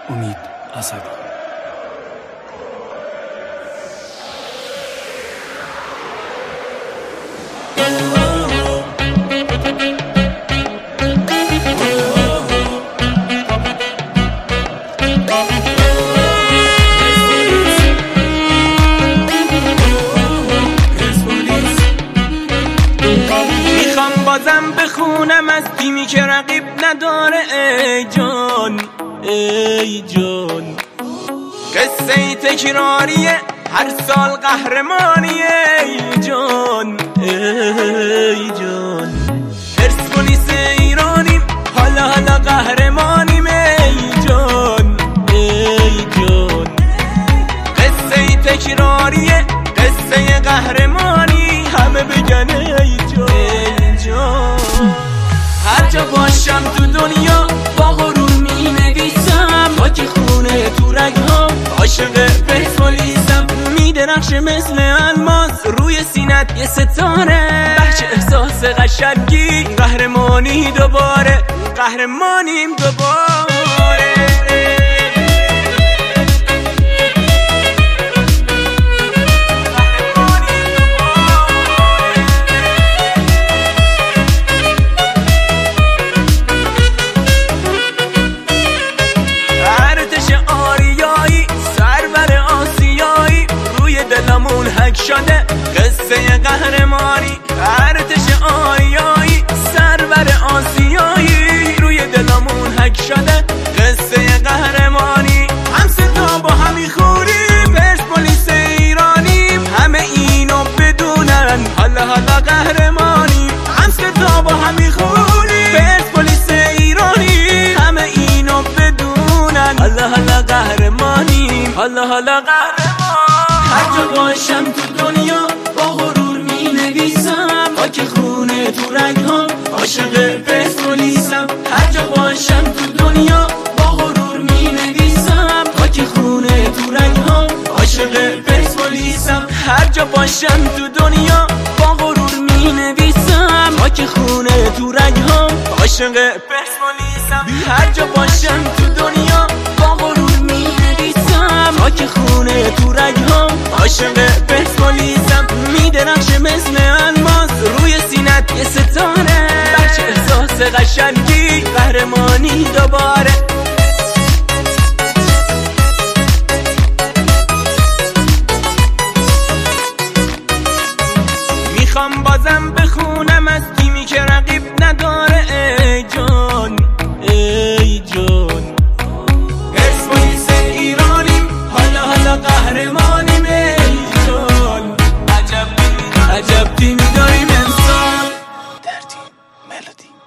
امید عصبی. بازم بخونم از تیمی که رقیب نداره، ای جان ای جان. قصه تکراریه هر سال قهرمانیه، ای جان ای جان. پرسپولیس ایرانیم حالا قهرمانیم، ای جان ای جان. قصه تکراریه قصه قهرمانی، همه بگن ای جان. هر جا باشم تو دنیا با غرور می نویسم، خاک خونه تو رگ‌هام عاشق پرسپولیسم. می درخشه مثل الماس روی سینت یه ستاره، بخش احساس قشنگی قهرمانی دوباره، قهرمانیم دوباره. شده قصه قهرمانی، ارتش آریایی سرور آسیایی، روی دلمون حک شده قصه قهرمانی. هم ستا با هم میخوریم پرسپولیس ایرانیم، همه اینو بدونن حالا قهرمانی. هم ستا با هم میخوریم پرسپولیس ایرانیم، همه اینو بدونن حالا قهرمانیم، حالا قهرمانی. هر جا باشم تو دنیا با غرور می نویسم، خاک خونه تو رگ‌هام عاشق پرسپولیسم. هر جا باشم تو دنیا با غرور می نویسم، خاک خونه تو رگ‌هام عاشق پرسپولیسم. هر جا باشم تو دنیا با غرور می نویسم، خاک خونه تو رگ‌هام عاشق پرسپولیسم. هر جا باشم تو دنیا با غرور می نویسم، خاک خونه تو رگ‌هام عاشق پرسپولیسم. می درخشه مثل الماس روی سینت یه ستاره، بخش احساس قشنگی قهرمانی دوباره. میخوام بازم بخونم از تیمی که رقیب نداره، ای جان ای جان. پرسپولیس ایرانیم حالا قهرمانیم، ای جان. عجب تیمی داریم امسال در تیم ملودی.